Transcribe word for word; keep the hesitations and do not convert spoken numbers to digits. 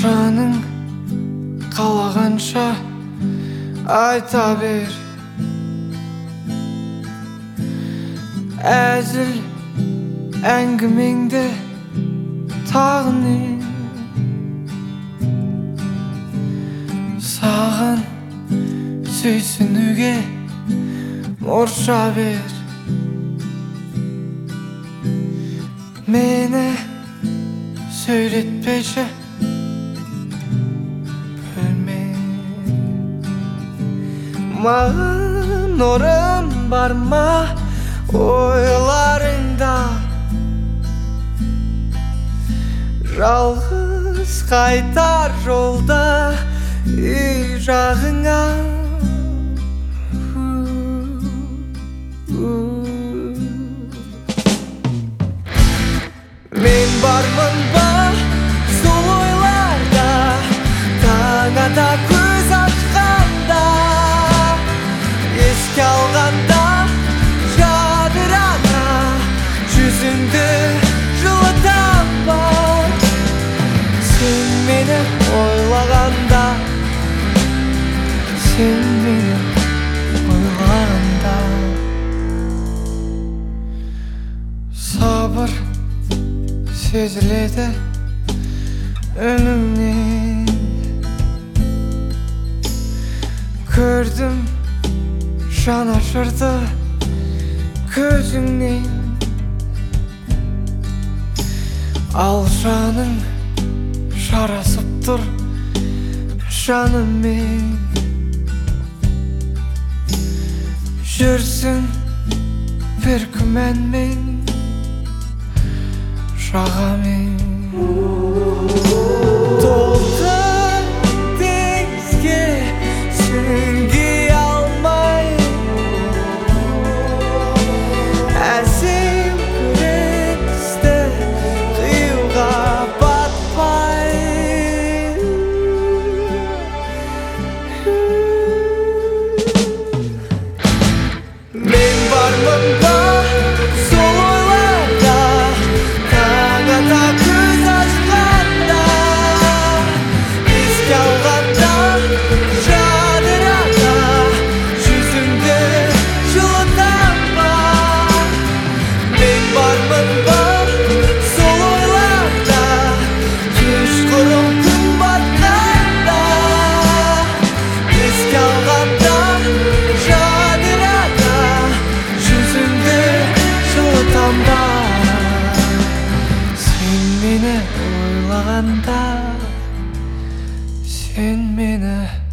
жаның қалағанша айта бер. Әзіл әңгімеңді тағы не? Саған сүйсінуге мұрша бер. Мені сөйлетпеші бөлме. Маған орын бар ма ойларыңда? Жалғыз қайтар жолда үй жағыңа. Мен бармын ба сол ойларда, таң ата көз ашқанда, еске алғанда жадырана жүзіңді жылытам ба? Сен мені ойлағанда, сен мені ойлағанда. Сабыр сезіледі үніңнен. Көрдім жанашырды көзіңнен. Ал жаның жарасып тұр жаныммен. Жүрсің бір күмәнмен жағамен. Толқын теңізге сүңги алмай, әсем күресті қиюға батпай. Мен бармын ба сол ойларда, таң ата көз ашқанда, еске алғанда жадырана жүзіңді жылытам ба? Мен бармын ба сол ойларда, кешқұрым күн батқанда, еске алғанда жадырана жүзіңді жылытам ба? Сен мені ойлағанда, сен мені